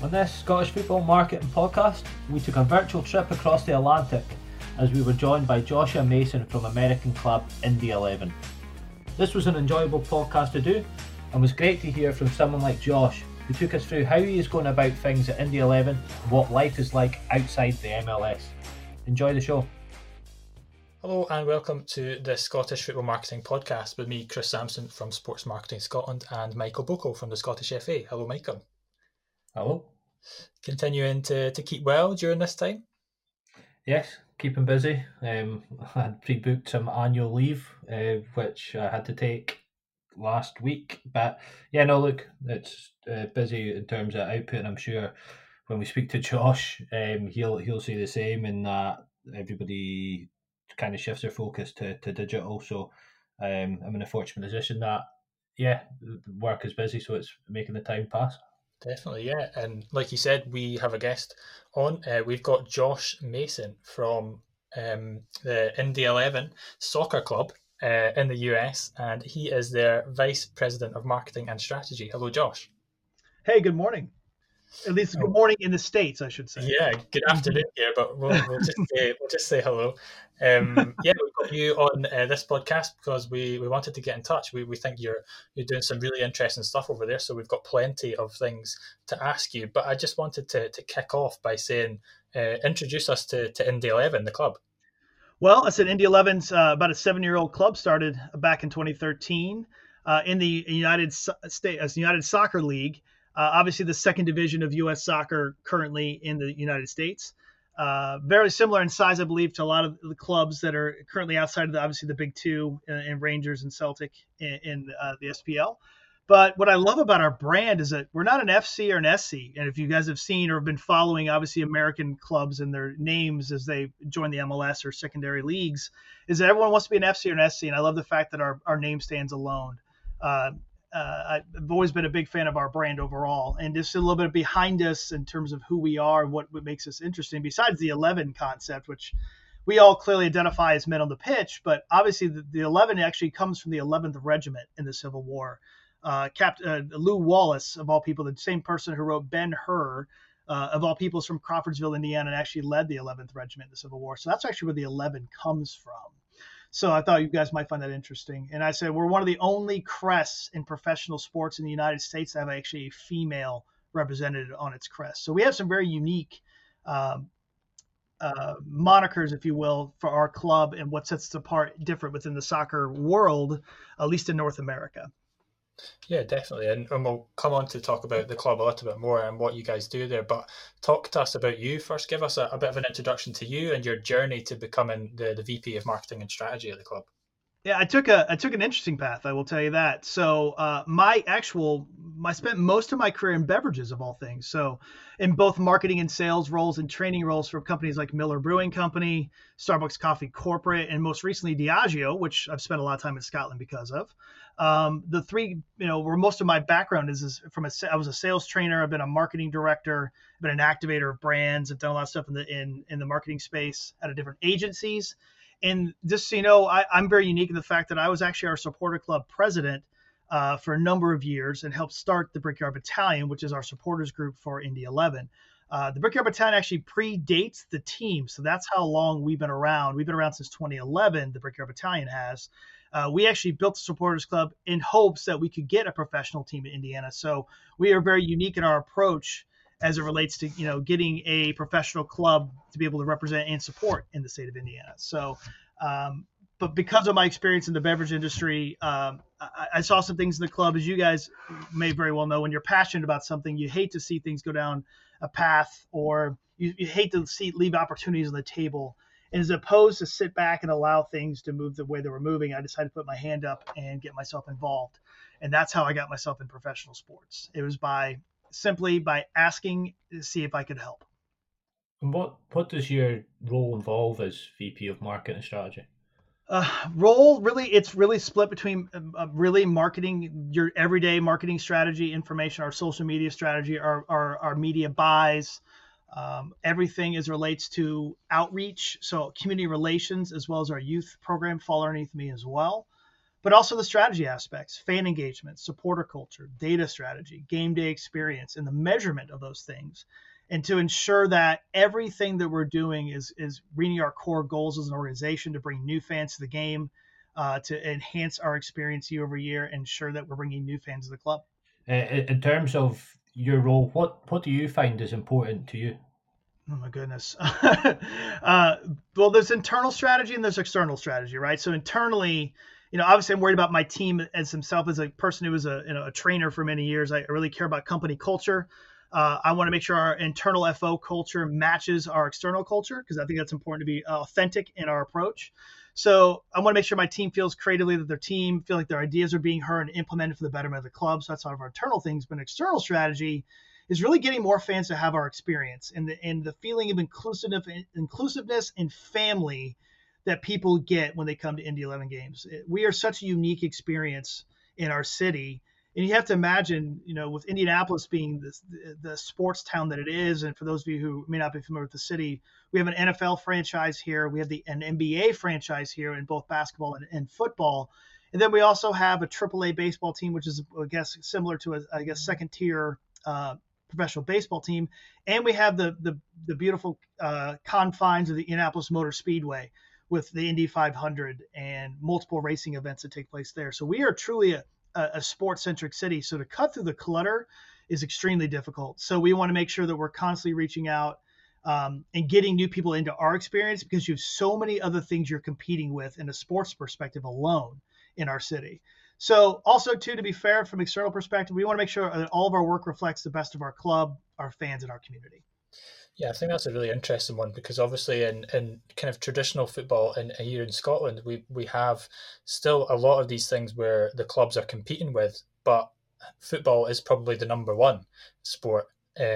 On this Scottish Football Marketing Podcast, we took a virtual trip across the Atlantic as we were joined by Joshua Mason from American club Indy 11. This was an enjoyable podcast to do and was great to hear from someone like Josh, who took us through how he is going about things at Indy 11 and what life is like outside the MLS. Enjoy the show. Hello and welcome to the Scottish Football Marketing Podcast with me, Chris Sampson from Sports Marketing Scotland and Michael Boko from the Scottish FA. Hello, Michael. Hello. Continuing to keep well during this time? Yes, keeping busy. I had pre-booked some annual leave, which I had to take last week. But yeah, no, look, it's busy in terms of output, and I'm sure when we speak to Josh, he'll say the same, in that everybody kind of shifts their focus to digital. So I'm in a fortunate position that, yeah, work is busy, so it's making the time pass. Definitely, yeah. And like you said, we have a guest on. We've got Josh Mason from the Indy 11 soccer club in the US, and he is their Vice President of Marketing and Strategy. Hello, Josh. Hey, good morning. At least good morning in the States, I should say. Yeah, good afternoon here, but we'll just say hello. Yeah, we've got you on this podcast because we wanted to get in touch. We think you're doing some really interesting stuff over there, so we've got plenty of things to ask you. But I just wanted to kick off by saying, introduce us to Indy 11, the club. Well, I said Indy 11's about a 7-year-old club, started back in 2013 in the United States, United Soccer League. Obviously, the second division of U.S. soccer currently in the United States. Very similar in size, I believe, to a lot of the clubs that are currently outside of obviously the big two in Rangers and Celtic in the SPL. But what I love about our brand is that we're not an FC or an SC. And if you guys have seen or have been following, obviously, American clubs and their names as they join the MLS or secondary leagues, is that everyone wants to be an FC or an SC. And I love the fact that our name stands alone. I've always been a big fan of our brand overall, and just a little bit behind us in terms of who we are and what makes us interesting, besides the 11 concept, which we all clearly identify as men on the pitch. But obviously the 11 actually comes from the 11th Regiment in the Civil War. Captain Lew Wallace, of all people, the same person who wrote Ben-Hur, of all people, is from Crawfordsville, Indiana, and actually led the 11th Regiment in the Civil War. So that's actually where the 11 comes from. So I thought you guys might find that interesting. And I said, we're one of the only crests in professional sports in the United States that have actually a female represented on its crest. So we have some very unique monikers, if you will, for our club and what sets us apart different within the soccer world, at least in North America. Yeah, definitely. And we'll come on to talk about the club a little bit more and what you guys do there. But talk to us about you first. Give us a bit of an introduction to you and your journey to becoming the VP of Marketing and Strategy at the club. Yeah, I took an interesting path, I will tell you that. So I spent most of my career in beverages, of all things. So in both marketing and sales roles and training roles for companies like Miller Brewing Company, Starbucks Coffee Corporate, and most recently Diageo, which I've spent a lot of time in Scotland because of. The three, where most of my background is from I was a sales trainer. I've been a marketing director. I've been an activator of brands. I've done a lot of stuff in the marketing space at different agencies. And just so you know, I'm very unique in the fact that I was actually our supporter club president for a number of years and helped start the Brickyard Battalion, which is our supporters group for Indy 11. The Brickyard Battalion actually predates the team. So that's how long we've been around. We've been around since 2011, the Brickyard Battalion has. We actually built the supporters club in hopes that we could get a professional team in Indiana. So we are very unique in our approach as it relates to, getting a professional club to be able to represent and support in the state of Indiana. So, but because of my experience in the beverage industry, I saw some things in the club, as you guys may very well know. When you're passionate about something, you hate to see things go down a path, or you hate to leave opportunities on the table. And as opposed to sit back and allow things to move the way they were moving, I decided to put my hand up and get myself involved. And that's how I got myself in professional sports. It was simply by asking to see if I could help. And what does your role involve as VP of Marketing and Strategy? Role, really, it's really split between really marketing, your everyday marketing strategy, information, our social media strategy, our media buys, everything as relates to outreach. So community relations, as well as our youth program, fall underneath me as well. but also the strategy aspects, fan engagement, supporter culture, data strategy, game day experience, and the measurement of those things. And to ensure that everything that we're doing is meeting our core goals as an organization to bring new fans to the game, to enhance our experience year over year, and ensure that we're bringing new fans to the club. In terms of your role, what do you find is important to you? Oh my goodness. Well, there's internal strategy and there's external strategy, right? So internally, obviously I'm worried about my team as himself as a person who was a trainer for many years. I really care about company culture. I want to make sure our internal FO culture matches our external culture because I think that's important to be authentic in our approach. So I want to make sure my team feels creatively that their team feel like their ideas are being heard and implemented for the betterment of the club. So that's one of our internal things. But external strategy is really getting more fans to have our experience and the feeling of inclusiveness and family that people get when they come to Indy 11 games. We are such a unique experience in our city. And you have to imagine, with Indianapolis being the sports town that it is, and for those of you who may not be familiar with the city, we have an NFL franchise here. We have an NBA franchise here in both basketball and football. And then we also have a AAA baseball team, which is, I guess, similar to a second tier professional baseball team, and we have the beautiful confines of the Indianapolis Motor Speedway with the Indy 500 and multiple racing events that take place there. So we are truly a sports-centric city. So to cut through the clutter is extremely difficult. So we want to make sure that we're constantly reaching out and getting new people into our experience because you have so many other things you're competing with in a sports perspective alone in our city. So also, too, to be fair, from external perspective, we want to make sure that all of our work reflects the best of our club, our fans, and our community. Yeah, I think that's a really interesting one because obviously in kind of traditional football here in Scotland, we have still a lot of these things where the clubs are competing with, but football is probably the number one sport.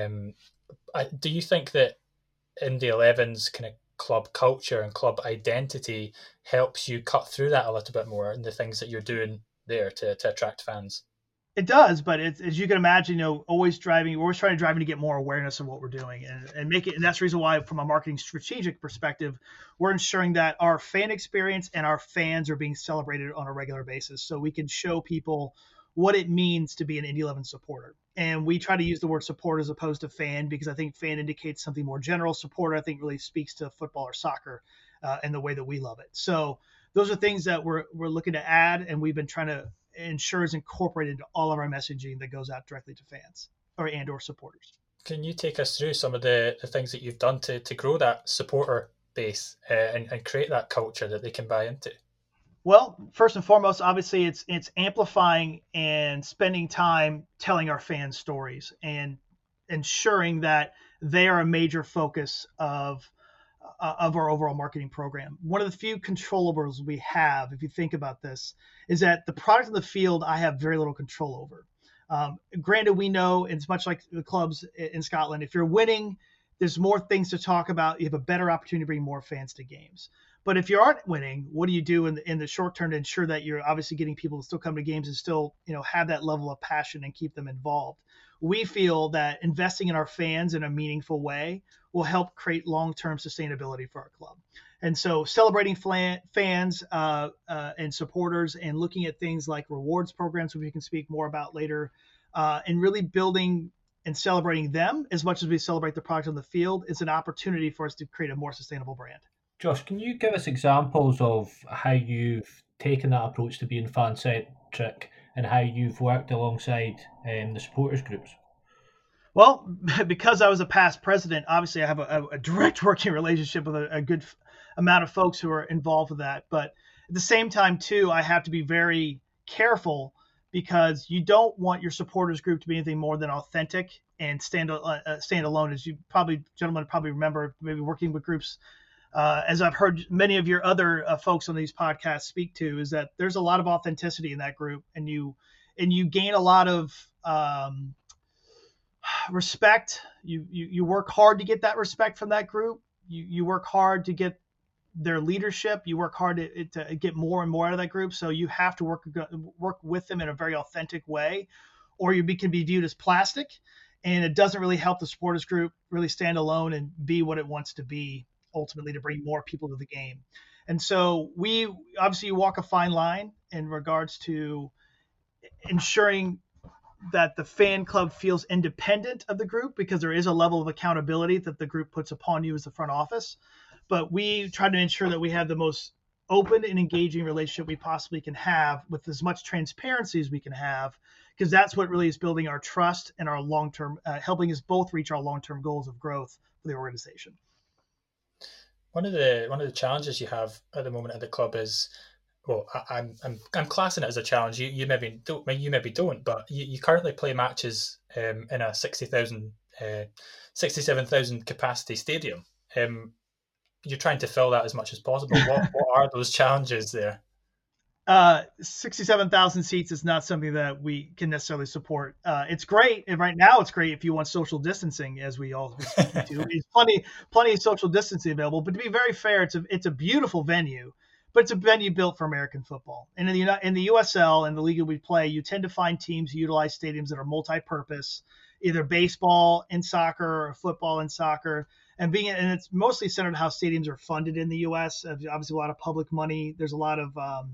Do you think that Indy 11's kind of club culture and club identity helps you cut through that a little bit more in the things that you're doing there to attract fans? It does, but as you can imagine, we're always trying to drive to get more awareness of what we're doing and make it. And that's the reason why, from a marketing strategic perspective, we're ensuring that our fan experience and our fans are being celebrated on a regular basis, so we can show people what it means to be an Indy 11 supporter. And we try to use the word support as opposed to fan because I think fan indicates something more general. Supporter, I think, really speaks to football or soccer and the way that we love it. So those are things that we're looking to add, and we've been trying to ensure is incorporated into all of our messaging that goes out directly to fans or supporters. Can you take us through some of the things that you've done to grow that supporter base and create that culture that they can buy into? Well, first and foremost, obviously, it's amplifying and spending time telling our fans stories and ensuring that they are a major focus of our overall marketing program. One of the few controllables we have, if you think about this, is that the product in the field I have very little control over. Granted, we know it's much like the clubs in Scotland. If you're winning, there's more things to talk about. You have a better opportunity to bring more fans to games. But if you aren't winning, what do you do in the short term to ensure that you're obviously getting people to still come to games and still have that level of passion and keep them involved? We feel that investing in our fans in a meaningful way will help create long-term sustainability for our club. And so celebrating fans and supporters and looking at things like rewards programs, which we can speak more about later, and really building and celebrating them as much as we celebrate the product on the field is an opportunity for us to create a more sustainable brand. Josh, can you give us examples of how you've taken that approach to being fan-centric and how you've worked alongside the supporters groups? Well, because I was a past president, obviously I have a direct working relationship with a good amount of folks who are involved with that. But at the same time, too, I have to be very careful because you don't want your supporters group to be anything more than authentic and stand alone. As you gentlemen probably remember, maybe working with groups, as I've heard many of your other folks on these podcasts speak to, is that there's a lot of authenticity in that group, and you gain a lot of respect. You work hard to get that respect from that group. You work hard to get their leadership. You work hard to get more and more out of that group. So you have to work with them in a very authentic way, or you can be viewed as plastic, and it doesn't really help the supporters group really stand alone and be what it wants to be ultimately to bring more people to the game. And so we obviously walk a fine line in regards to ensuring that the fan club feels independent of the group, because there is a level of accountability that the group puts upon you as the front office. But we try to ensure that we have the most open and engaging relationship we possibly can have, with as much transparency as we can have, because that's what really is building our trust and our long-term, helping us both reach our long-term goals of growth for the organization. One of the challenges you have at the moment at the club is, well, I'm classing it as a challenge. You maybe don't, but you currently play matches in a 67,000 capacity stadium. You're trying to fill that as much as possible. What are those challenges there? 67,000 seats is not something that we can necessarily support. It's great, and right now it's great if you want social distancing, as we all do. There's plenty of social distancing available. But to be very fair, it's a beautiful venue, but it's a venue built for American football. And in the USL and the league we play, you tend to find teams who utilize stadiums that are multi-purpose, either baseball and soccer or football and soccer. And it's mostly centered on how stadiums are funded in the U.S. Obviously, a lot of public money. There's a lot of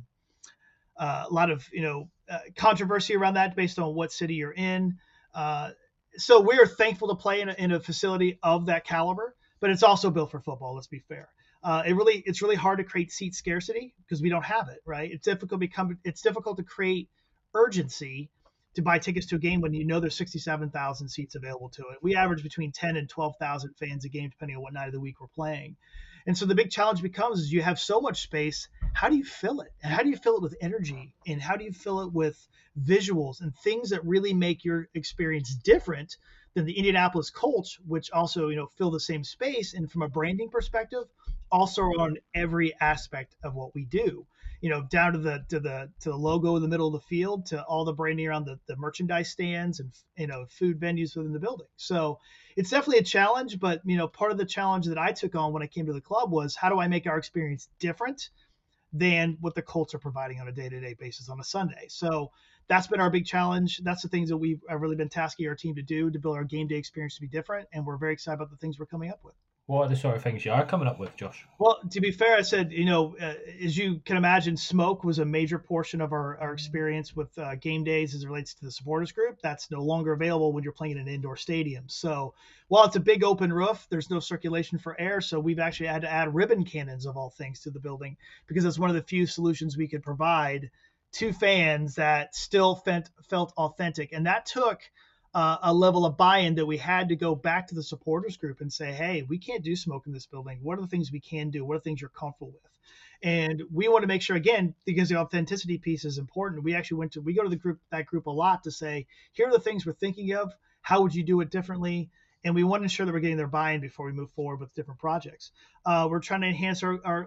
controversy around that based on what city you're in. So we're thankful to play in a facility of that caliber, but it's also built for football. Let's be fair. It's really hard to create seat scarcity because we don't have it, right? It's difficult to create urgency to buy tickets to a game when you know there's 67,000 seats available to it. We average between 10 and 12,000 fans a game, depending on what night of the week we're playing. And so the big challenge becomes is you have so much space. How do you fill it? And how do you fill it with energy? And how do you fill it with visuals and things that really make your experience different than the Indianapolis Colts, which also, fill the same space. And from a branding perspective, also on every aspect of what we do, down to the logo in the middle of the field, to all the branding around the merchandise stands and, food venues within the building. So it's definitely a challenge, but, part of the challenge that I took on when I came to the club was, how do I make our experience different than what the Colts are providing on a day-to-day basis on a Sunday? So that's been our big challenge. That's the things that we've really been tasking our team to do to build our game day experience to be different. And we're very excited about the things we're coming up with. What are the sort of things you are coming up with, Josh? Well, to be fair, I said, as you can imagine, smoke was a major portion of our experience with game days as it relates to the supporters group. That's no longer available when you're playing in an indoor stadium. So while it's a big open roof, there's no circulation for air. So we've actually had to add ribbon cannons, of all things, to the building, because that's one of the few solutions we could provide to fans that still felt authentic. And that took a level of buy-in that we had to go back to the supporters group and say, hey, we can't do smoke in this building. What are the things we can do? What are the things you're comfortable with? And we want to make sure, again, because the authenticity piece is important, we go to that group a lot to say, here are the things we're thinking of. How would you do it differently? And we want to ensure that we're getting their buy-in before we move forward with different projects. We're trying to enhance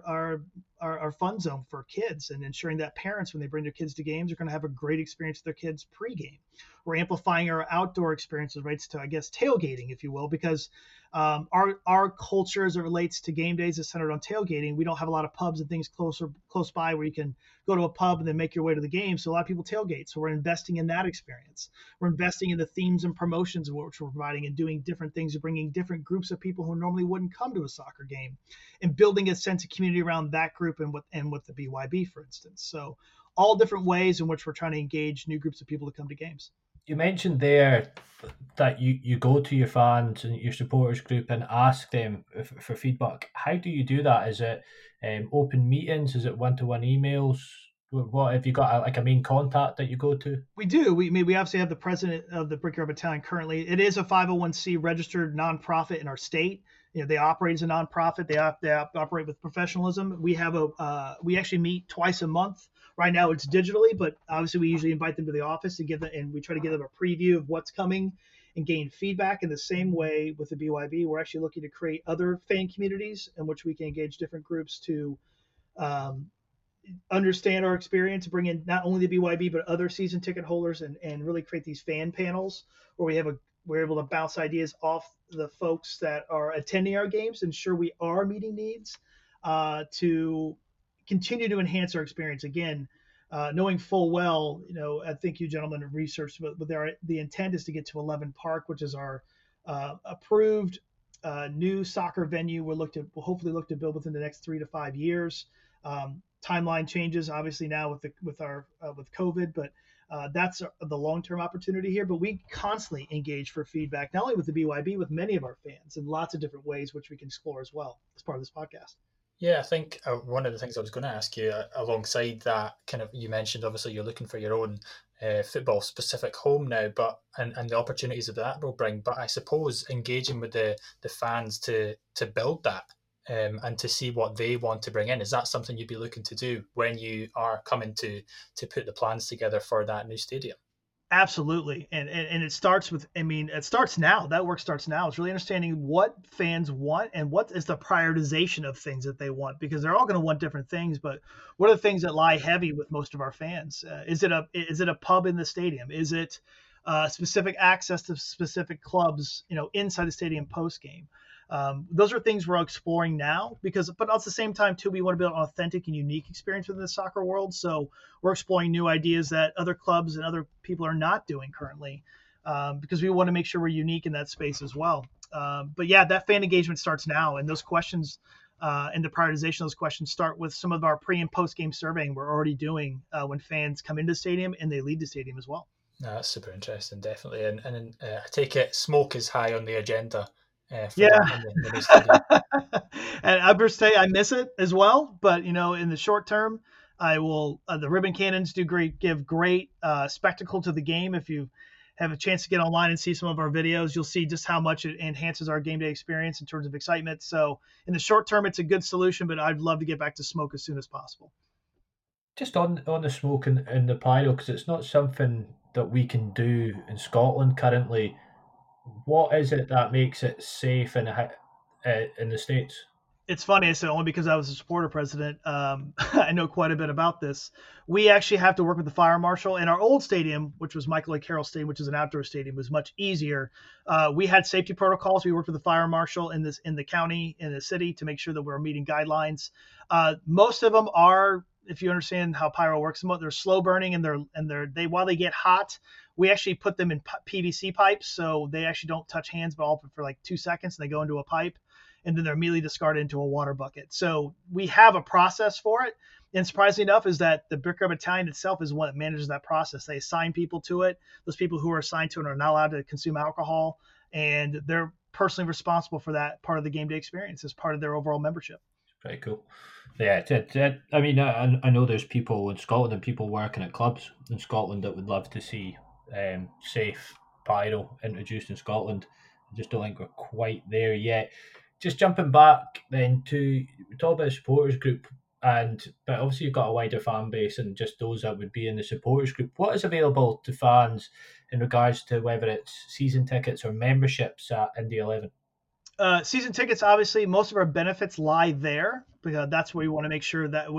our fun zone for kids and ensuring that parents, when they bring their kids to games, are going to have a great experience with their kids pregame. We're amplifying our outdoor experiences, right, to, I guess, tailgating, if you will, because our culture as it relates to game days is centered on tailgating. We don't have a lot of pubs and things close by where you can go to a pub and then make your way to the game. So a lot of people tailgate. So we're investing in that experience. We're investing in the themes and promotions which we're providing, and doing different things, and bringing different groups of people who normally wouldn't come to a soccer game, and building a sense of community around that group and with the BYB, for instance. So all different ways in which we're trying to engage new groups of people to come to games. You mentioned there that you go to your fans and your supporters group and ask them for feedback. How do you do that? Is it open meetings? Is it one-to-one emails? What have you got, a main contact that you go to? We do. We obviously have the president of the Brickyard Battalion currently. It is a 501c registered nonprofit in our state. They operate as a nonprofit. They operate with professionalism. We actually meet twice a month. Right now it's digitally, but obviously we usually invite them to the office and we try to give them a preview of what's coming and gain feedback. In the same way with the BYB, we're actually looking to create other fan communities in which we can engage different groups to understand our experience, bring in not only the BYB but other season ticket holders, and really create these fan panels where we're able to bounce ideas off the folks that are attending our games, ensure we are meeting needs to continue to enhance our experience. Again, knowing full well, I think you gentlemen have researched, but the intent is to get to 11 Park, which is our approved new soccer venue. We'll hopefully look to build within the next 3 to 5 years. Timeline changes obviously now with COVID, but that's the long-term opportunity here. But we constantly engage for feedback, not only with the BYB, with many of our fans in lots of different ways, which we can explore as well as part of this podcast. Yeah, I think one of the things I was going to ask you alongside that, kind of, you mentioned obviously you're looking for your own football specific home now, but and the opportunities that will bring. But I suppose engaging with the fans to build that and to see what they want to bring in, is that something you'd be looking to do when you are coming to put the plans together for that new stadium? Absolutely. And it starts with, it starts now. That work starts now. It's really understanding what fans want and what is the prioritization of things that they want, because they're all going to want different things. But what are the things that lie heavy with most of our fans? Is it a pub in the stadium? Is it specific access to specific clubs, inside the stadium post game? Those are things we're exploring now, but at the same time too, we want to build an authentic and unique experience within the soccer world. So we're exploring new ideas that other clubs and other people are not doing currently, because we want to make sure we're unique in that space as well. But yeah, that fan engagement starts now, and those questions and the prioritization of those questions start with some of our pre and post game surveying we're already doing when fans come into the stadium and they leave the stadium as well. No, that's super interesting, definitely. And I take it smoke is high on the agenda. Yeah. And I must say I miss it as well, but in the short term, I will. The ribbon cannons give great spectacle to the game. If you have a chance to get online and see some of our videos, you'll see just how much it enhances our game day experience in terms of excitement. So in the short term, it's a good solution, but I'd love to get back to smoke as soon as possible. Just on the smoke and the pyro, because it's not something that we can do in Scotland currently. What is it that makes it safe in the States? It's funny, I said only because I was a supporter president. I know quite a bit about this. We actually have to work with the fire marshal. In our old stadium, which was Michael A. Carroll Stadium, which is an outdoor stadium, was much easier. We had safety protocols. We worked with the fire marshal in the county, in the city, to make sure that we're meeting guidelines. Most of them are, if you understand how pyro works, they're slow burning, and while they get hot, we actually put them in PVC pipes, so they actually don't touch hands, but all for like 2 seconds, and they go into a pipe, and then they're immediately discarded into a water bucket. So we have a process for it. And surprisingly enough, is that the Brick Red Battalion itself is one that manages that process. They assign people to it. Those people who are assigned to it are not allowed to consume alcohol, and they're personally responsible for that part of the game day experience as part of their overall membership. Very cool. Yeah, I mean, I know there's people in Scotland and people working at clubs in Scotland that would love to see safe pyro introduced in Scotland. I just don't think we're quite there yet. Just jumping back then to talk about the supporters group, but obviously you've got a wider fan base and just those that would be in the supporters group. What is available to fans in regards to whether it's season tickets or memberships at Indy 11? Season tickets, obviously, most of our benefits lie there, because that's where we want to make sure that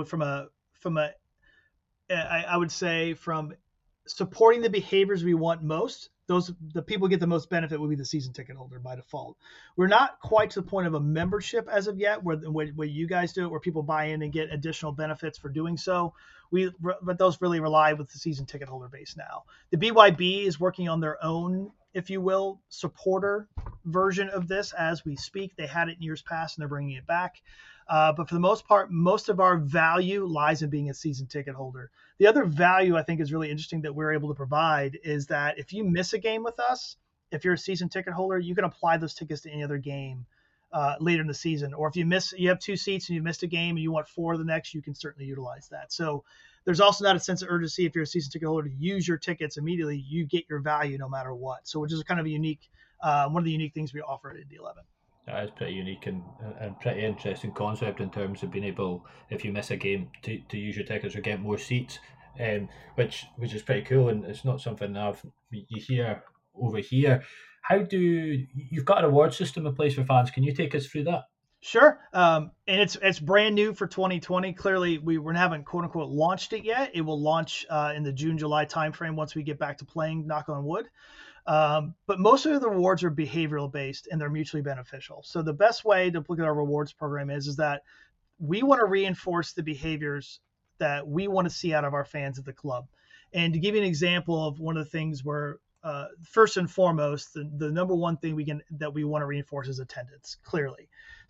I would say from supporting the behaviors we want most, the people get the most benefit would be the season ticket holder by default. We're not quite to the point of a membership as of yet, where you guys do it, where people buy in and get additional benefits for doing so. But those really rely with the season ticket holder base now. The BYB is working on their own, if you will, supporter version of this as we speak. They had it in years past, and they're bringing it back. But for the most part, most of our value lies in being a season ticket holder. The other value I think is really interesting that we're able to provide is that if you miss a game with us, if you're a season ticket holder, you can apply those tickets to any other game later in the season. Or if you have 2 seats and you missed a game and you want 4 the next, you can certainly utilize that. So there's also not a sense of urgency if you're a season ticket holder to use your tickets immediately. You get your value no matter what. So which is kind of a unique, one of the unique things we offer at Indy 11. That is pretty unique and pretty interesting concept in terms of being able, if you miss a game, to use your tickets or get more seats, which is pretty cool, and it's not something you hear over here. You've got a reward system in place for fans? Can you take us through that? Sure. And it's brand new for 2020. Clearly, we haven't quote unquote launched it yet. It will launch in the June-July timeframe once we get back to playing, knock on wood. But most of the rewards are behavioral based and they're mutually beneficial. So the best way to look at our rewards program is that we want to reinforce the behaviors that we want to see out of our fans at the club. And to give you an example of one of the things where first and foremost, the number one thing that we want to reinforce is attendance, clearly.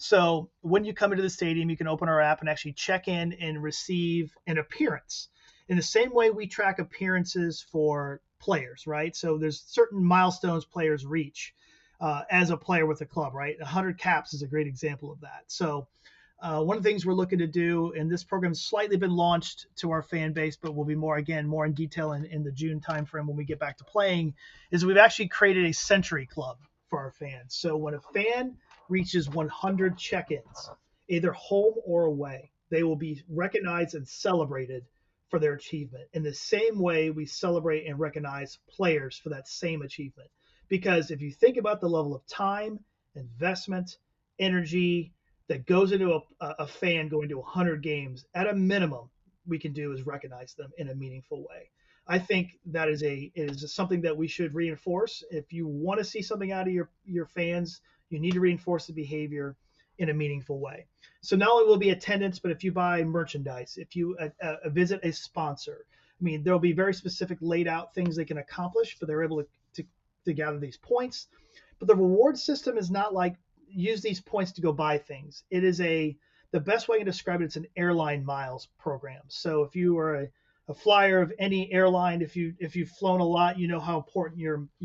So when you come into the stadium, you can open our app and actually check in and receive an appearance. In the same way we track appearances for players, right? So there's certain milestones players reach as a player with a club, right? 100 caps is a great example of that. So one of the things we're looking to do, and this program's slightly been launched to our fan base, but will be more in detail in the June timeframe when we get back to playing, is we've actually created a Century Club for our fans. So when a fan reaches 100 check-ins, either home or away, they will be recognized and celebrated for their achievement in the same way we celebrate and recognize players for that same achievement. Because if you think about the level of time, investment, energy that goes into a fan going to 100 games, at a minimum, we can do is recognize them in a meaningful way. I think that is something that we should reinforce. If you want to see something out of your fans, you need to reinforce the behavior in a meaningful way. So not only will be attendance, but if you buy merchandise, if you visit a sponsor, I mean, there'll be very specific laid out things they can accomplish, but they're able to gather these points. But the reward system is not like use these points to go buy things. It is the best way to describe it, it's an airline miles program. So if you are a flyer of any airline, if you've flown a lot, you know how important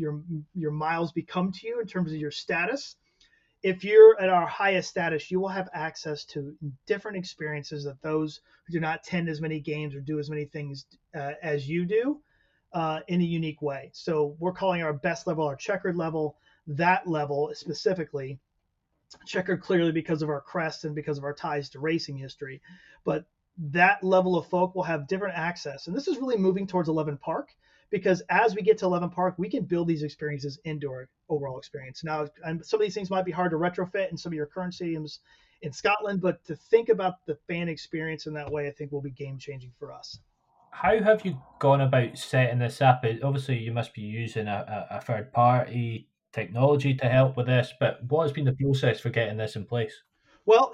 your miles become to you in terms of your status. If you're at our highest status, you will have access to different experiences that those who do not attend as many games or do as many things as you do in a unique way. So we're calling our best level our checkered level. That level specifically, checkered clearly because of our crest and because of our ties to racing history, but that level of folk will have different access. And this is really moving towards 11 Park, because as we get to 11 Park, we can build these experiences into our overall experience. Now, some of these things might be hard to retrofit in some of your current stadiums in Scotland, but to think about the fan experience in that way, I think will be game changing for us. How have you gone about setting this up? Obviously, you must be using a third party technology to help with this, but what has been the process for getting this in place? Well,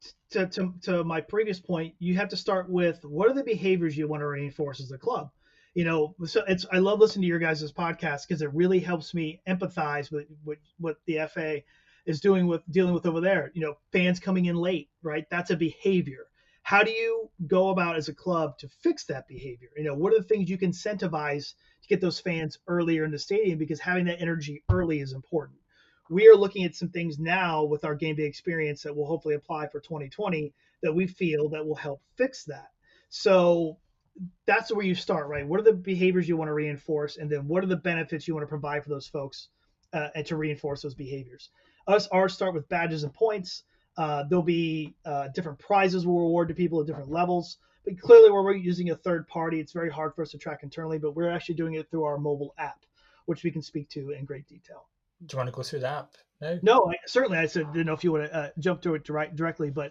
to my previous point, you have to start with what are the behaviors you want to reinforce as a club. So I love listening to your guys' podcast because it really helps me empathize with what the FA is dealing with over there. Fans coming in late, right? That's a behavior. How do you go about as a club to fix that behavior? What are the things you can incentivize to get those fans earlier in the stadium? Because having that energy early is important. We are looking at some things now with our game day experience that will hopefully apply for 2020 that we feel that will help fix that. So that's where you start, right? What are the behaviors you want to reinforce? And then what are the benefits you want to provide for those folks and to reinforce those behaviors? Ours start with badges and points. There'll be different prizes we'll reward to people at different levels. But clearly, where we're using a third party, it's very hard for us to track internally, but we're actually doing it through our mobile app, which we can speak to in great detail. Do you want to go through the app now? No, certainly. I didn't know if you want to jump to it directly, but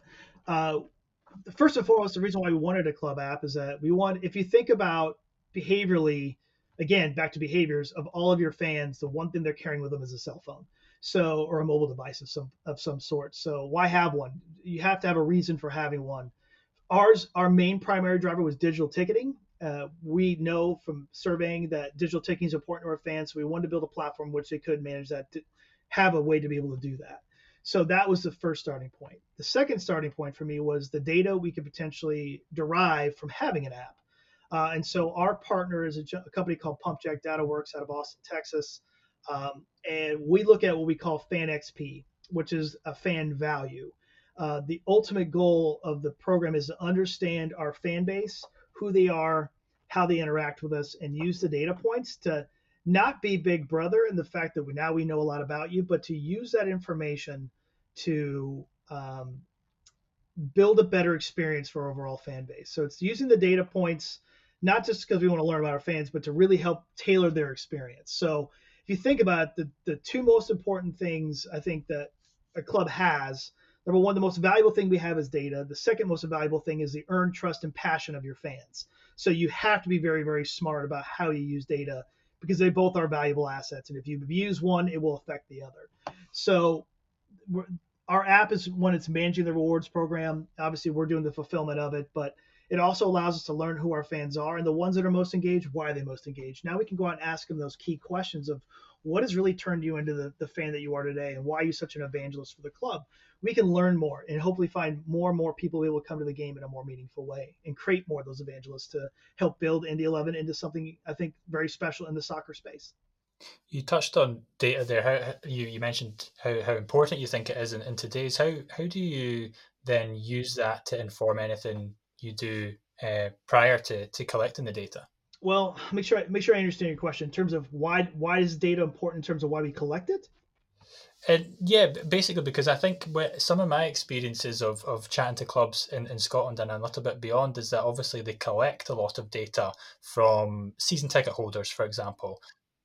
first and foremost, the reason why we wanted a club app is that if you think about behaviorally, again, back to behaviors of all of your fans, the one thing they're carrying with them is a cell phone. So, or a mobile device of some sort. So why have one? You have to have a reason for having one. Our main primary driver was digital ticketing. We know from surveying that digital ticketing is important to our fans. So we wanted to build a platform which they could manage that, to have a way to be able to do that. So that was the first starting point. The second starting point for me was the data we could potentially derive from having an app. And so our partner is a company called PumpJack DataWorks out of Austin, Texas. And we look at what we call Fan XP, which is a fan value. The ultimate goal of the program is to understand our fan base, who they are, how they interact with us, and use the data points to not be Big Brother in the fact that we know a lot about you, but to use that information to build a better experience for our overall fan base. So it's using the data points, not just because we want to learn about our fans, but to really help tailor their experience. So if you think about it, the two most important things I think that a club has, number one, the most valuable thing we have is data. The second most valuable thing is the earned trust and passion of your fans. So you have to be very, very smart about how you use data because they both are valuable assets. And if you use one, it will affect the other. So our app is when it's managing the rewards program. Obviously, we're doing the fulfillment of it, but it also allows us to learn who our fans are and the ones that are most engaged, why are they most engaged. Now we can go out and ask them those key questions of what has really turned you into the fan that you are today and why are you such an evangelist for the club. We can learn more and hopefully find more and more people able to come to the game in a more meaningful way and create more of those evangelists to help build Indy 11 into something I think very special in the soccer space. You touched on data there. How you mentioned how important you think it is in today's. How do you then use that to inform anything you do prior to collecting the data? Well, make sure I understand your question in terms of why is data important in terms of why we collect it. And yeah, basically because I think some of my experiences of chatting to clubs in Scotland and a little bit beyond is that obviously they collect a lot of data from season ticket holders, for example.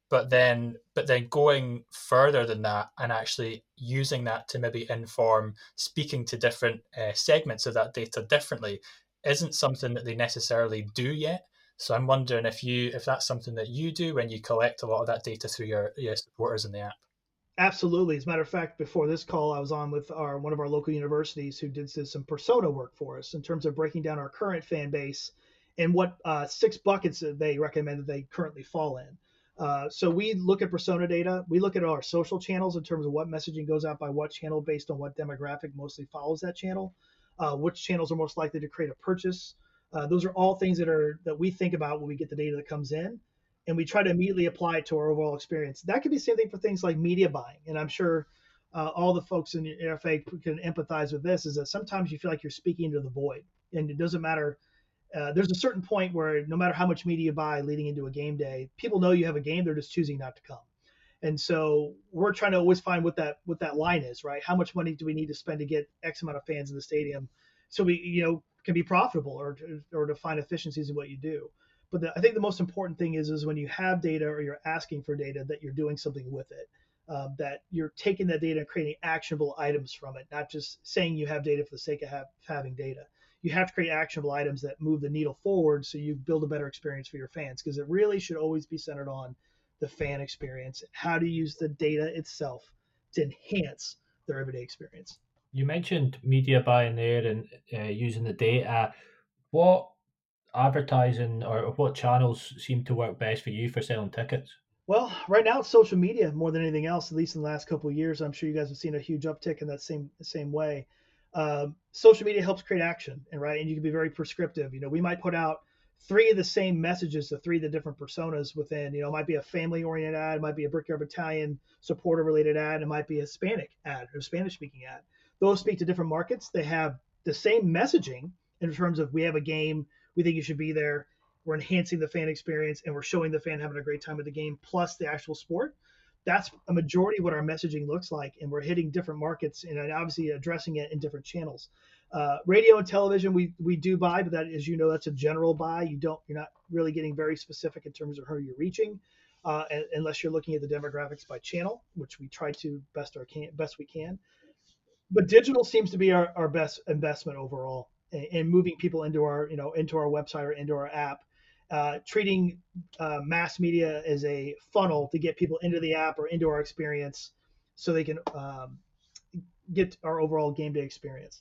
But then going further than that and actually using that to maybe inform speaking to different segments of that data differently isn't something that they necessarily do yet. So I'm wondering if that's something that you do when you collect a lot of that data through your supporters in the app. Absolutely. As a matter of fact, before this call, I was on with one of our local universities who did some persona work for us in terms of breaking down our current fan base and what 6 buckets that they recommend that they currently fall in. So we look at persona data. We look at our social channels in terms of what messaging goes out by what channel based on what demographic mostly follows that channel, which channels are most likely to create a purchase. Those are all things that we think about when we get the data that comes in, and we try to immediately apply it to our overall experience. That could be the same thing for things like media buying, and I'm sure all the folks in the NFA can empathize with this. Is that sometimes you feel like you're speaking to the void, and it doesn't matter. There's a certain point where no matter how much media you buy leading into a game day, people know you have a game. They're just choosing not to come. And so we're trying to always find what that line is, right? How much money do we need to spend to get X amount of fans in the stadium, so we can be profitable or to find efficiencies in what you do. But I think the most important thing is when you have data or you're asking for data that you're doing something with it, that you're taking that data and creating actionable items from it, not just saying you have data for the sake of having data. You have to create actionable items that move the needle forward so you build a better experience for your fans, because it really should always be centered on the fan experience, how to use the data itself to enhance their everyday experience. You mentioned media buying there and using the data. What advertising or what channels seem to work best for you for selling tickets? Well, right now it's social media more than anything else. At least in the last couple of years, I'm sure you guys have seen a huge uptick in that same way. Social media helps create action, and you can be very prescriptive. We might put out 3 of the same messages to 3 of the different personas within. It might be a family-oriented ad, it might be a Brickyard Battalion supporter-related ad, it might be a Hispanic ad or Spanish-speaking ad. Those speak to different markets. They have the same messaging in terms of we have a game, we think you should be there. We're enhancing the fan experience and we're showing the fan having a great time at the game plus the actual sport. That's a majority of what our messaging looks like, and we're hitting different markets and obviously addressing it in different channels. Radio and television we do buy, but that, as you know, that's a general buy. You're not really getting very specific in terms of who you're reaching, unless you're looking at the demographics by channel, which we try to best we can. But digital seems to be our best investment overall, and moving people into our website or into our app. Treating mass media as a funnel to get people into the app or into our experience so they can get our overall game day experience.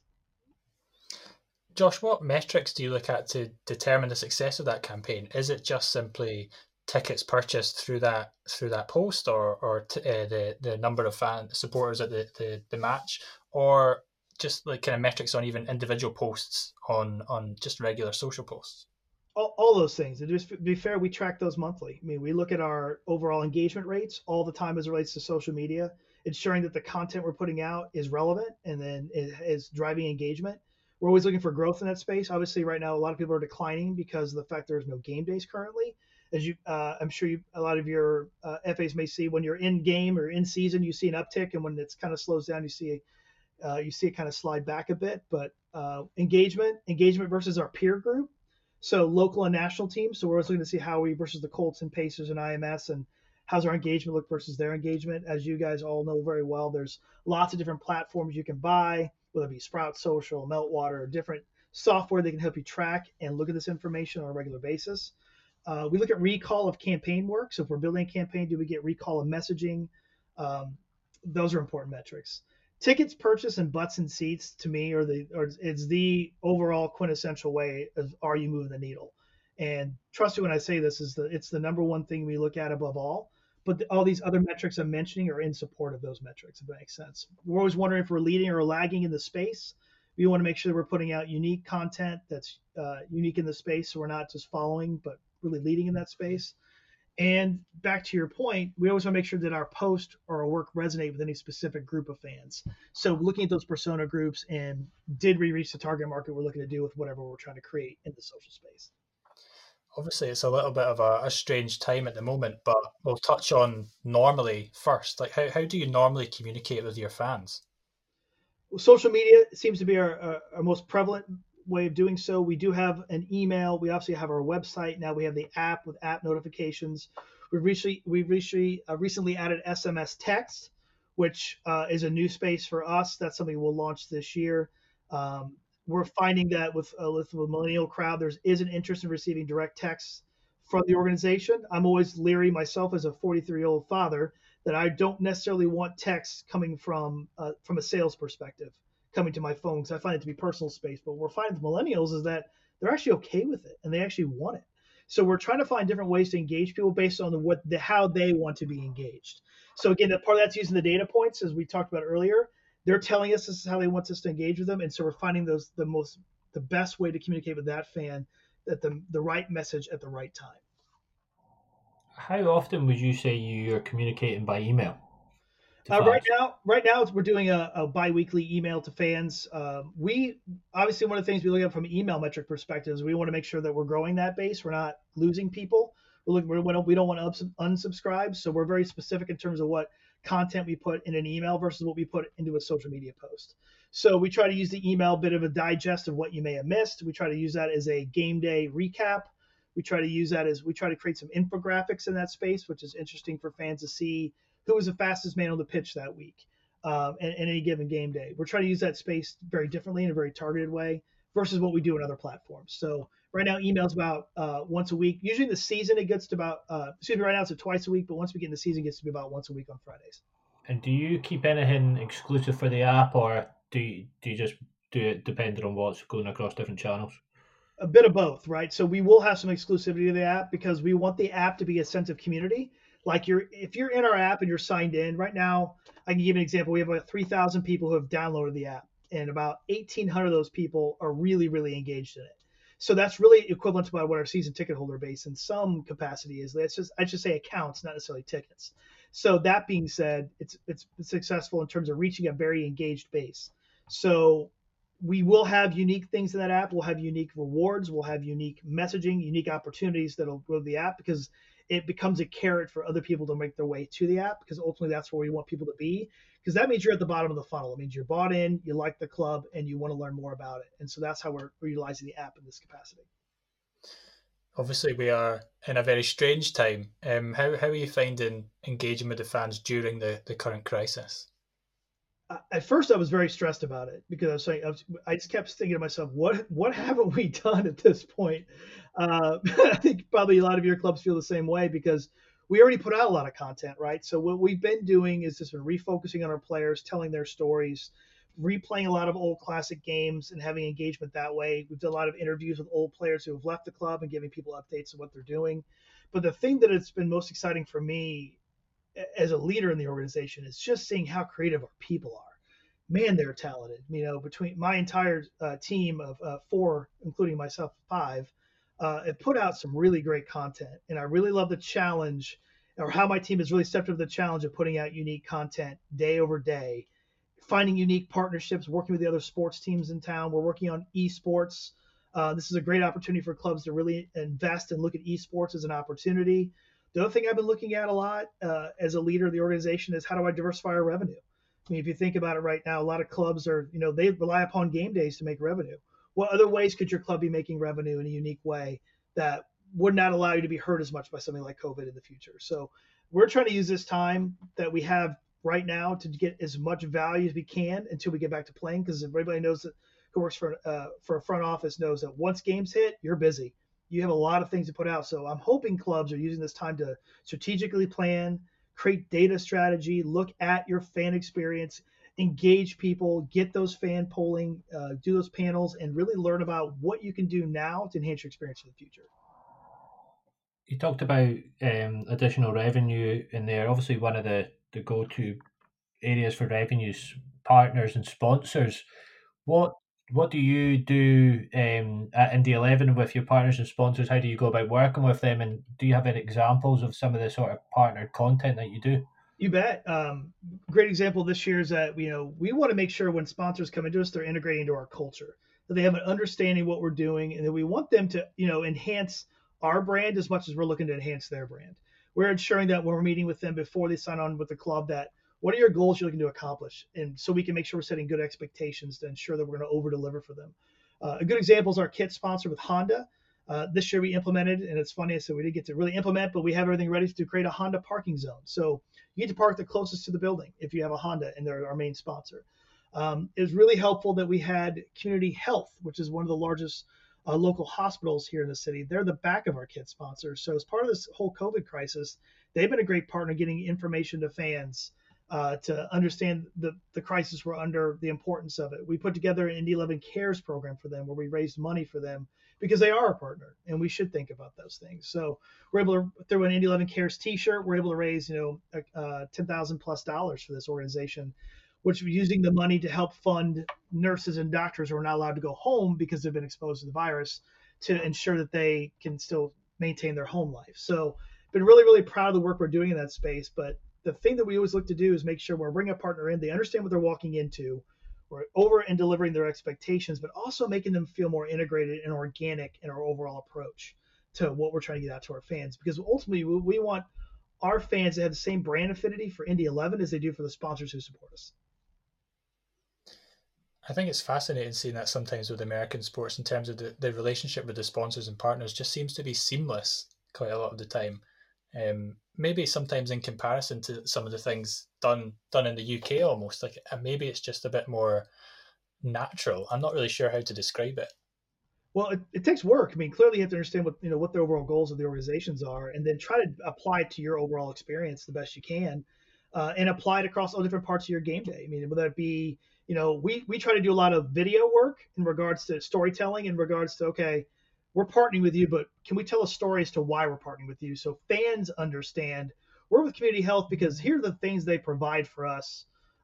Josh, what metrics do you look at to determine the success of that campaign? Is it just simply tickets purchased through that post, or the number of supporters at the match, or just like kind of metrics on even individual posts on just regular social posts? All those things. And just to be fair, we track those monthly. I mean, we look at our overall engagement rates all the time as it relates to social media, ensuring that the content we're putting out is relevant and then is driving engagement. We're always looking for growth in that space. Obviously, right now, a lot of people are declining because of the fact there's no game days currently. As I'm sure a lot of your FAs may see, when you're in game or in season, you see an uptick, and when it's kind of slows down, you see it kind of slide back a bit. But engagement versus our peer group. So local and national teams. So we're always looking to see how we versus the Colts and Pacers and IMS, and how's our engagement look versus their engagement. As you guys all know very well, there's lots of different platforms you can buy, whether it be Sprout Social, Meltwater, or different software that can help you track and look at this information on a regular basis. We look at recall of campaign work. So if we're building a campaign, do we get recall of messaging? Those are important metrics. Tickets purchased and butts and seats to me it's the overall quintessential way of are you moving the needle? And trust me when I say this, it's the number one thing we look at above all. but all these other metrics I'm mentioning are in support of those metrics, if that makes sense. We're always wondering if we're leading or lagging in the space. We want to make sure that we're putting out unique content that's unique in the space, so we're not just following, but really leading in that space. And back to your point, we always want to make sure that our post or our work resonate with any specific group of fans. So looking at those persona groups and did we reach the target market we're looking to do with whatever we're trying to create in the social space. Obviously, it's a little bit of a strange time at the moment, but we'll touch on normally first. Like, how do you normally communicate with your fans? Well, social media seems to be our most prevalent way of doing so. We do have an email. We obviously have our website. Now we have the app with app notifications. Recently added SMS text, which is a new space for us. That's something we'll launch this year. We're finding that with the millennial crowd, there is an interest in receiving direct texts from the organization. I'm always leery myself as a 43-year-old father that I don't necessarily want texts coming from a sales perspective coming to my phone because I find it to be personal space. But what we're finding with millennials is that they're actually okay with it and they actually want it. So we're trying to find different ways to engage people based on how they want to be engaged. So again, that part of that's using the data points as we talked about earlier. They're telling us this is how they want us to engage with them, and so we're finding the best way to communicate with that fan at the right message at the right time. How often would you say you're communicating by email? Right now we're doing a bi-weekly email to fans. We obviously one of the things we look at from an email metric perspective is we want to make sure that we're growing that base. We're not losing people. We don't want to unsubscribe, so we're very specific in terms of what content we put in an email versus what we put into a social media post. So we try to use the email bit of a digest of what you may have missed. We try to use that as a game day recap. We try to create some infographics in that space, which is interesting for fans to see who was the fastest man on the pitch that week in any given game day. We're trying to use that space very differently in a very targeted way versus what we do in other platforms. So right now, email's about once a week. Usually in the season, it gets to about, right now it's twice a week, but once we get in the season, it gets to be about once a week on Fridays. And do you keep anything exclusive for the app, or do you just do it depending on what's going across different channels? A bit of both, right? So we will have some exclusivity to the app because we want the app to be a sense of community. Like if you're in our app and you're signed in right now, I can give you an example. We have about 3,000 people who have downloaded the app, and about 1,800 of those people are really, really engaged in it. So that's really equivalent to what our season ticket holder base in some capacity is. I should say accounts, not necessarily tickets. So that being said, it's successful in terms of reaching a very engaged base. So we will have unique things in that app. We'll have unique rewards. We'll have unique messaging, unique opportunities that'll go to the app because it becomes a carrot for other people to make their way to the app because ultimately that's where we want people to be because that means you're at the bottom of the funnel. It means you're bought in, you like the club, and you want to learn more about it. And so that's how we're utilizing the app in this capacity. Obviously, we are in a very strange time. How are you finding engaging with the fans during the current crisis? At first, I was very stressed about it because I just kept thinking to myself, what haven't we done at this point? I think probably a lot of your clubs feel the same way because we already put out a lot of content, right? So what we've been doing is just been refocusing on our players, telling their stories, replaying a lot of old classic games and having engagement that way. We've done a lot of interviews with old players who have left the club and giving people updates on what they're doing. But the thing that has been most exciting for me as a leader in the organization is just seeing how creative our people are. Man, they're talented. Between my entire team of 4, including myself, 5, have put out some really great content. And I really love the challenge or how my team has really stepped up to the challenge of putting out unique content day over day, finding unique partnerships, working with the other sports teams in town. We're working on esports. This is a great opportunity for clubs to really invest and look at esports as an opportunity. The other thing I've been looking at a lot as a leader of the organization is how do I diversify our revenue? I mean, if you think about it right now, a lot of clubs they rely upon game days to make revenue. What other ways could your club be making revenue in a unique way that would not allow you to be hurt as much by something like COVID in the future? So we're trying to use this time that we have right now to get as much value as we can until we get back to playing, because everybody knows that who works for a front office knows that once games hit, you're busy. You have a lot of things to put out. So I'm hoping clubs are using this time to strategically plan, create data strategy, look at your fan experience, engage people, get those fan polling, do those panels, and really learn about what you can do now to enhance your experience in the future. You talked about additional revenue in there. Obviously, one of the go-to areas for revenues, partners and sponsors. What what do you do at Indie 11 with your partners and sponsors? How do you go about working with them? And do you have any examples of some of the sort of partnered content that you do? You bet. Great example this year is that we want to make sure when sponsors come into us, they're integrating into our culture, that they have an understanding of what we're doing, and that we want them to enhance our brand as much as we're looking to enhance their brand. We're ensuring that when we're meeting with them before they sign on with the club, that what are your goals you're looking to accomplish, and so we can make sure we're setting good expectations to ensure that we're going to over deliver for them. A good example is our kit sponsor with Honda. This year we implemented, and it's funny, so we didn't get to really implement, but we have everything ready to create a Honda parking zone. So you get to park the closest to the building if you have a Honda, and they're our main sponsor. It was really helpful that we had Community Health, which is one of the largest local hospitals here in the city. They're the back of our kit sponsor. So as part of this whole COVID crisis, they've been a great partner getting information to fans to understand the crisis we're under, the importance of it. We put together an Indie 11 Cares program for them where we raised money for them because they are a partner and we should think about those things. So we're able to, through an Indie 11 Cares t-shirt, we're able to raise, $10,000+ for this organization, which we're using the money to help fund nurses and doctors who are not allowed to go home because they've been exposed to the virus, to ensure that they can still maintain their home life. So been really, really proud of the work we're doing in that space. But the thing that we always look to do is make sure when we bring a partner in, they understand what they're walking into. We're over and delivering their expectations, but also making them feel more integrated and organic in our overall approach to what we're trying to get out to our fans. Because ultimately, we want our fans to have the same brand affinity for Indie 11 as they do for the sponsors who support us. I think it's fascinating seeing that sometimes with American sports in terms of the relationship with the sponsors and partners just seems to be seamless quite a lot of the time. Maybe sometimes in comparison to some of the things done in the UK almost, like maybe it's just a bit more natural. I'm not really sure how to describe it. Well, it takes work. I mean, clearly you have to understand what the overall goals of the organizations are, and then try to apply it to your overall experience the best you can, and apply it across all different parts of your game day. I mean, whether it be, we try to do a lot of video work in regards to storytelling, in regards to, okay, we're partnering with you, but can we tell a story as to why we're partnering with you, so fans understand we're with Community Health because here are the things they provide for us,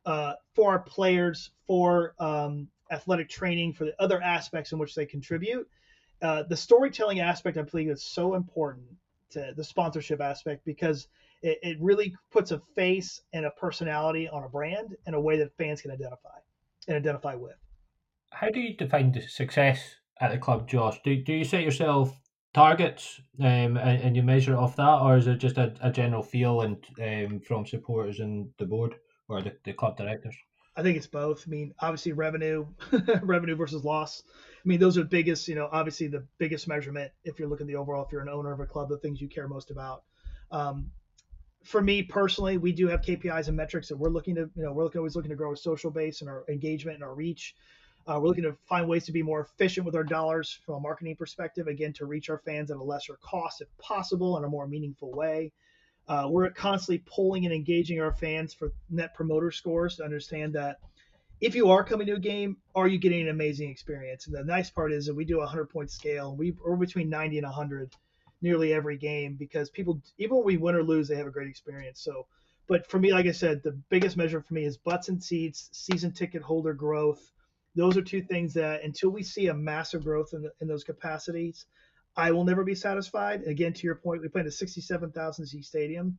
for our players, for athletic training, for the other aspects in which they contribute. The storytelling aspect, I believe, is so important to the sponsorship aspect because it really puts a face and a personality on a brand in a way that fans can identify with. How do you define the success at the club, Josh? Do you set yourself targets and you measure it off that, or is it just a general feel and from supporters and the board or the club directors? I think it's both. I mean, obviously revenue, revenue versus loss. I mean, those are the biggest, obviously the biggest measurement if you're looking at the overall, if you're an owner of a club, the things you care most about. Um, for me personally, we do have KPIs and metrics that we're looking to, always looking to grow our social base and our engagement and our reach. We're looking to find ways to be more efficient with our dollars from a marketing perspective, again, to reach our fans at a lesser cost if possible in a more meaningful way. We're constantly polling and engaging our fans for net promoter scores to understand that if you are coming to a game, are you getting an amazing experience? And the nice part is that we do a 100-point scale. We're between 90 and 100 nearly every game because people, even when we win or lose, they have a great experience. So, but for me, like I said, the biggest measure for me is butts and seats, season ticket holder growth. Those are two things that until we see a massive growth in those capacities, I will never be satisfied. Again, to your point, we play in a 67,000 seat stadium,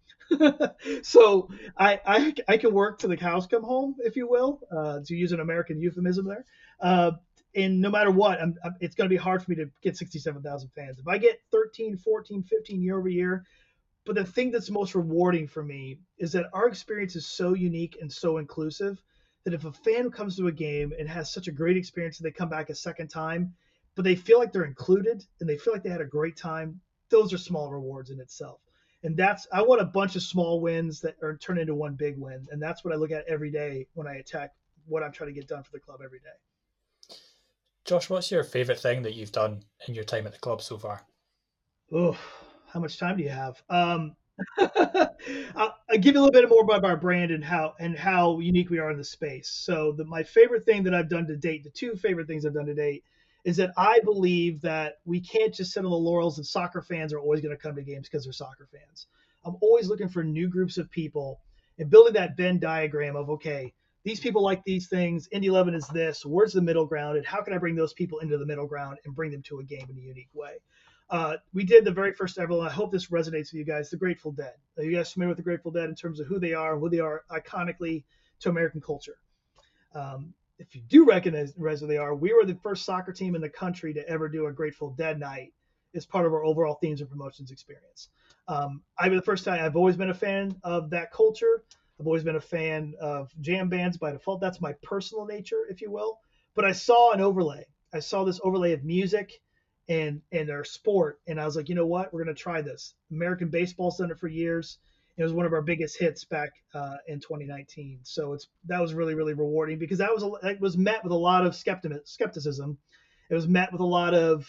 so I can work till the cows come home, if you will, to use an American euphemism there. And no matter what, it's going to be hard for me to get 67,000 fans. If I get 13, 14, 15 year over year, but the thing that's most rewarding for me is that our experience is so unique and so inclusive that if a fan comes to a game and has such a great experience and they come back a second time, but they feel like they're included and they feel like they had a great time, those are small rewards in itself. And I want a bunch of small wins that are turned into one big win. And that's what I look at every day when I attack what I'm trying to get done for the club every day. Josh, what's your favorite thing that you've done in your time at the club so far? Oh, how much time do you have? I'll give you a little bit more about our brand and how unique we are in the space. So my favorite thing that I've done to date, the two favorite things I've done to date, is that I believe that we can't just sit on the laurels that soccer fans are always going to come to games because they're soccer fans. I'm always looking for new groups of people and building that Venn diagram of, okay, these people like these things. Indy 11 is this. Where's the middle ground? And how can I bring those people into the middle ground and bring them to a game in a unique way? We did the very first ever, and I hope this resonates with you guys, the Grateful Dead. Are you guys familiar with the Grateful Dead in terms of who they are iconically to American culture? If you do recognize who they are, we were the first soccer team in the country to ever do a Grateful Dead night as part of our overall themes and promotions experience. The first time I've always been a fan of that culture. I've always been a fan of jam bands by default. That's my personal nature, if you will. But I saw an overlay. I saw this overlay of music and our sport, and I was like, you know what? We're going to try this. American baseball's done it for years. It was one of our biggest hits back in 2019. So that was really, really rewarding because it was met with a lot of skepticism. It was met with a lot of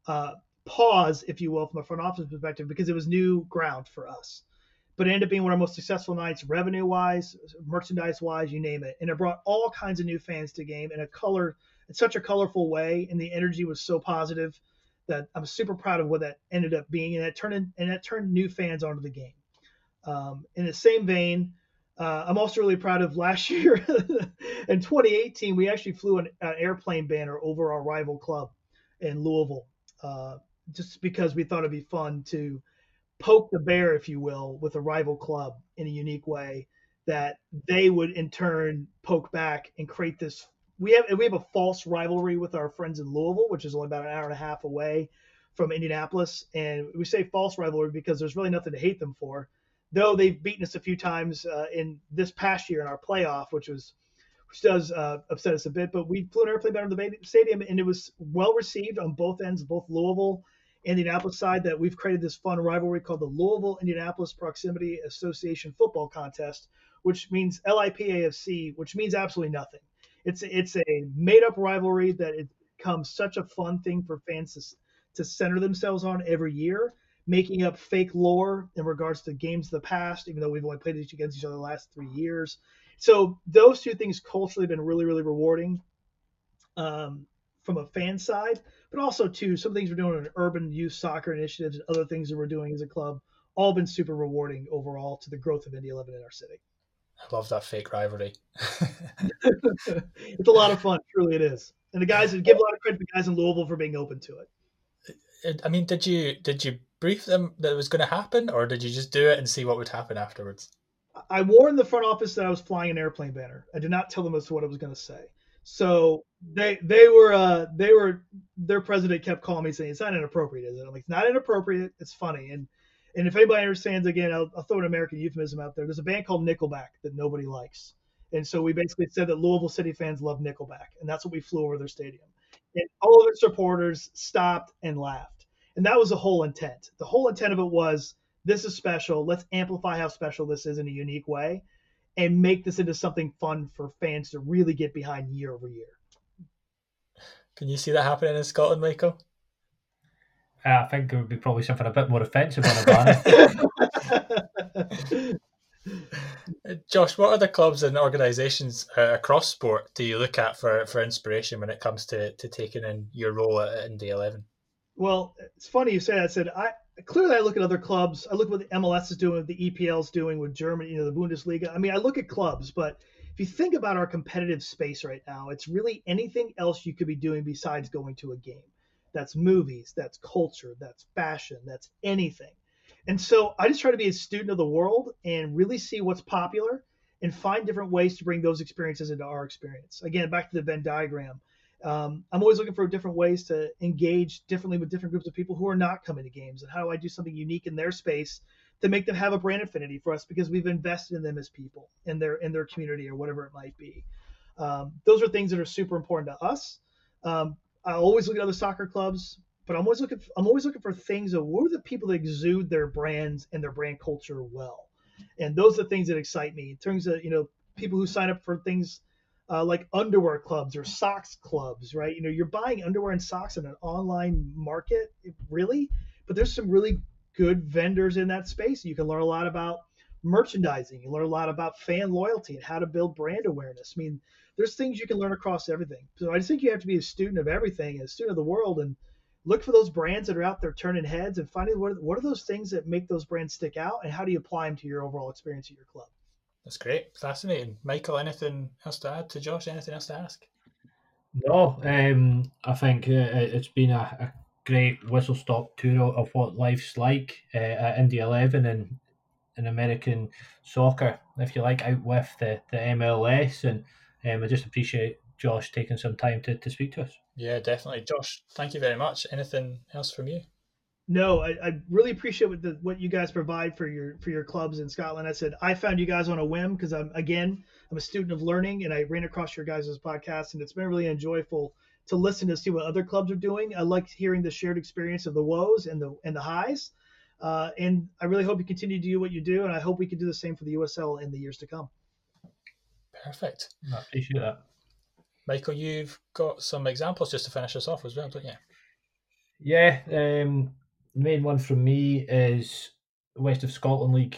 pause, if you will, from a front office perspective because it was new ground for us. But it ended up being one of our most successful nights, revenue-wise, merchandise-wise, you name it. And it brought all kinds of new fans to the game in such a colorful way, and the energy was so positive that I'm super proud of what that ended up being, and that turned new fans onto the game. In the same vein, I'm also really proud of last year in 2018, we actually flew an airplane banner over our rival club in Louisville, just because we thought it'd be fun to poke the bear, if you will, with a rival club in a unique way that they would in turn poke back and create this. We have a false rivalry with our friends in Louisville, which is only about an hour and a half away from Indianapolis. And we say false rivalry because there's really nothing to hate them for, though they've beaten us a few times in this past year in our playoff, which does upset us a bit. But we flew an airplane banner to the stadium, and it was well received on both ends, both Louisville and the Indianapolis side, that we've created this fun rivalry called the Louisville-Indianapolis Proximity Association Football Contest, which means LIPAFC, which means absolutely nothing. It's a made-up rivalry that it becomes such a fun thing for fans to center themselves on every year, making up fake lore in regards to games of the past, even though we've only played against each other the last 3 years. So those two things culturally have been really, really rewarding from a fan side, but also too, some things we're doing in urban youth soccer initiatives and other things that we're doing as a club, all been super rewarding overall to the growth of Indy 11 in our city. I love that fake rivalry. It's a lot of fun, truly it is. And the guys, give a lot of credit to the guys in Louisville for being open to it. I mean, did you brief them that it was going to happen, or did you just do it and see what would happen afterwards? I warned the front office that I was flying an airplane banner. I did not tell them as to what I was going to say. So their president kept calling me saying, it's not inappropriate, is it? I'm like, it's not inappropriate. It's funny. And if anybody understands, again, I'll throw an American euphemism out there. There's a band called Nickelback that nobody likes. And so we basically said that Louisville City fans love Nickelback. And that's what we flew over their stadium. And all of their supporters stopped and laughed. And that was the whole intent. The whole intent of it was, this is special. Let's amplify how special this is in a unique way and make this into something fun for fans to really get behind year over year. Can you see that happening in Scotland, Michael? I think it would be probably something a bit more offensive on a banner. Josh, what other clubs and organisations across sport do you look at for inspiration when it comes to taking in your role at Indy 11? Well, it's funny you say that. I said, I look at other clubs. I look at what the MLS is doing, what the EPL is doing with Germany, the Bundesliga. I mean, I look at clubs, but if you think about our competitive space right now, it's really anything else you could be doing besides going to a game. That's movies, that's culture, that's fashion, that's anything. And so I just try to be a student of the world and really see what's popular and find different ways to bring those experiences into our experience. Again, back to the Venn diagram. I'm always looking for different ways to engage differently with different groups of people who are not coming to games, and how do I do something unique in their space to make them have a brand affinity for us because we've invested in them as people in their community or whatever it might be. Those are things that are super important to us. I always look at other soccer clubs, but I'm always looking for things of what are the people that exude their brands and their brand culture well, and those are the things that excite me in terms of people who sign up for things. Like underwear clubs or socks clubs, right? You're buying underwear and socks in an online market, really, but there's some really good vendors in that space. You can learn a lot about merchandising. You learn a lot about fan loyalty and how to build brand awareness. I mean, there's things you can learn across everything. So I just think you have to be a student of everything, a student of the world, and look for those brands that are out there turning heads and finding what are those things that make those brands stick out, and how do you apply them to your overall experience at your club. That's great. Fascinating. Michael, anything else to add to Josh? Anything else to ask? No, I think it's been a great whistle stop tour of what life's like at Indy 11 and in American soccer, if you like, out with the MLS. And I just appreciate Josh taking some time to speak to us. Yeah, definitely. Josh, thank you very much. Anything else from you? No, I really appreciate what you guys provide for your clubs in Scotland. I said I found you guys on a whim because I'm a student of learning, and I ran across your guys' podcast, and it's been really enjoyable to listen to see what other clubs are doing. I like hearing the shared experience of the woes and the highs, and I really hope you continue to do what you do, and I hope we can do the same for the USL in the years to come. Perfect. I appreciate that. Michael, you've got some examples just to finish us off as well, don't you? Yeah, the main one from me is West of Scotland League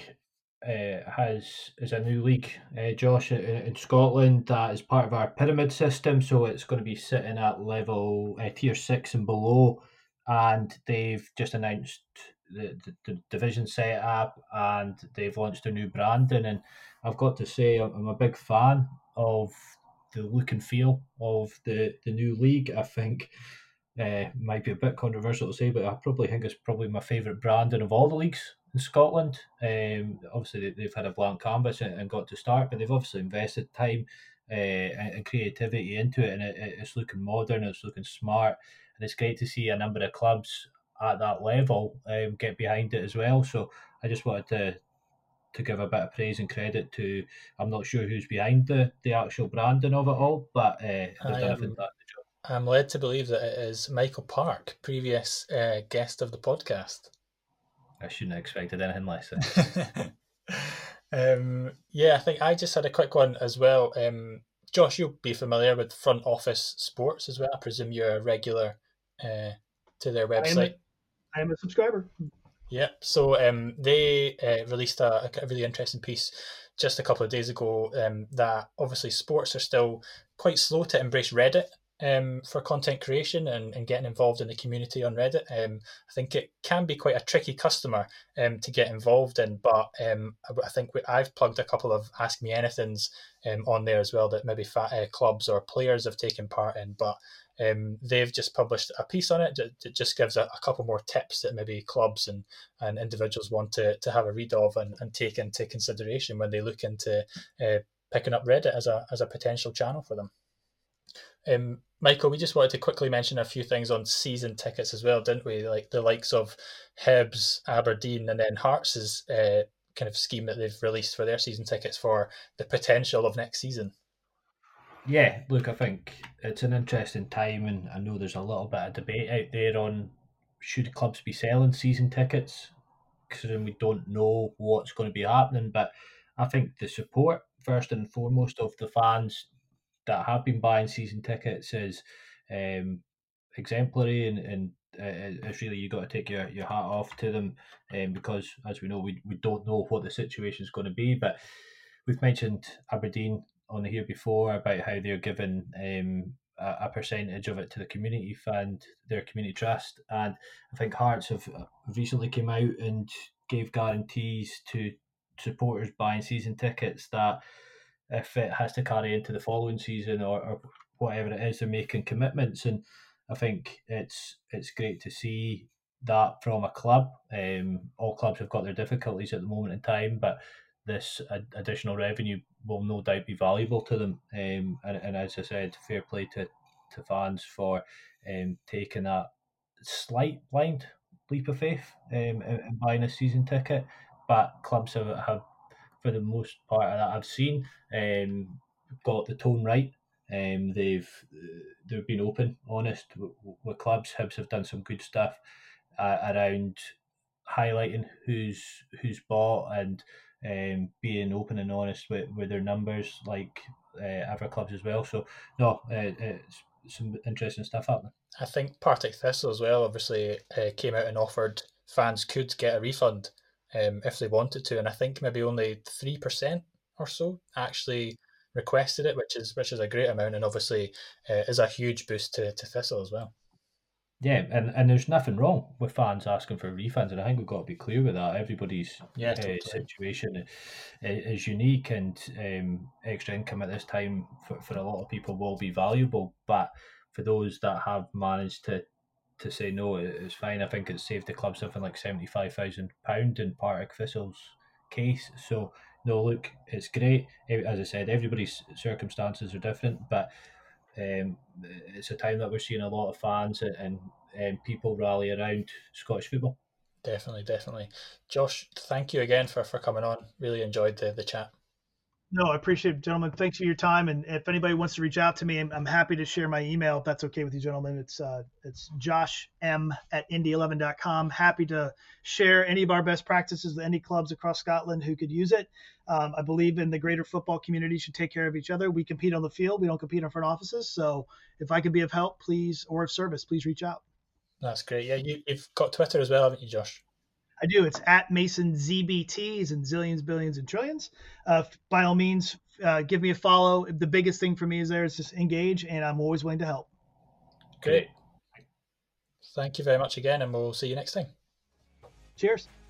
is a new league, Josh, in Scotland that is part of our pyramid system. So it's going to be sitting at level tier 6 and below, and they've just announced the division set up, and they've launched a new branding. And I've got to say, I'm a big fan of the look and feel of the new league. I think might be a bit controversial to say, but I probably think it's probably my favourite branding of all the leagues in Scotland. Obviously, they've had a blank canvas and got to start, but they've obviously invested time and creativity into it, and it's looking modern, it's looking smart, and it's great to see a number of clubs at that level get behind it as well. So I just wanted to give a bit of praise and credit to. I'm not sure who's behind the actual branding of it all, but they've done a fantastic job. I'm led to believe that it is Michael Park, previous guest of the podcast. I shouldn't have expected anything less. Yeah, I think I just had a quick one as well. Josh, you'll be familiar with Front Office Sports as well. I presume you're a regular to their website. I am a subscriber. Yeah, so they released a really interesting piece just a couple of days ago that obviously sports are still quite slow to embrace Reddit for content creation and getting involved in the community on Reddit. I think it can be quite a tricky customer to get involved in, but I think I've plugged a couple of Ask Me Anythings on there as well that maybe clubs or players have taken part in, but they've just published a piece on it that just gives a couple more tips that maybe clubs and individuals want to have a read of and take into consideration when they look into picking up Reddit as a potential channel for them. Michael, we just wanted to quickly mention a few things on season tickets as well, didn't we? Like the likes of Hibs, Aberdeen, and then Hearts' kind of scheme that they've released for their season tickets for the potential of next season. Yeah, look, I think it's an interesting time, and I know there's a little bit of debate out there on should clubs be selling season tickets, considering we don't know what's going to be happening. But I think the support, first and foremost, of the fans that have been buying season tickets is exemplary, and it's really, you got to take your hat off to them, because as we know, we don't know what the situation is going to be. But we've mentioned Aberdeen on here before about how they're giving a percentage of it to the community fund, their community trust, and I think Hearts have recently came out and gave guarantees to supporters buying season tickets that if it has to carry into the following season or whatever it is, they're making commitments. And I think it's great to see that from a club. All clubs have got their difficulties at the moment in time, but this additional revenue will no doubt be valuable to them. And as I said, fair play to fans for taking that slight blind leap of faith and buying a season ticket. But clubs have for the most part that I've seen, got the tone right. They've been open, honest with clubs. Hibs have done some good stuff around highlighting who's bought and being open and honest with their numbers, like other clubs as well. So no, it's some interesting stuff happening. I think Partick Thistle as well obviously came out and offered fans could get a refund if they wanted to, and I think maybe only 3% or so actually requested it, which is a great amount, and obviously is a huge boost to Thistle as well. Yeah, and there's nothing wrong with fans asking for refunds, and I think we've got to be clear with that. Everybody's Totally. situation is unique, and extra income at this time for a lot of people will be valuable. But for those that have managed to say no, it's fine. I think it's saved the club something like £75,000 in Partick Thistle's case. So no, look, it's great. As I said, everybody's circumstances are different, but it's a time that we're seeing a lot of fans and people rally around Scottish football. Definitely. Josh, thank you again for coming on. Really enjoyed the chat. No, I appreciate it, gentlemen. Thanks for your time. And if anybody wants to reach out to me, I'm happy to share my email if that's okay with you, gentlemen. It's joshm@indy11.com. Happy to share any of our best practices with any clubs across Scotland who could use it. I believe in the greater football community should take care of each other. We compete on the field. We don't compete in front offices. So if I can be of help, please, or of service, please reach out. That's great. Yeah, you've got Twitter as well, haven't you, Josh? I do. It's at Mason ZBTs and zillions, billions, and trillions. By all means, give me a follow. The biggest thing for me is just engage, and I'm always willing to help. Great. Thank you very much again, and we'll see you next time. Cheers.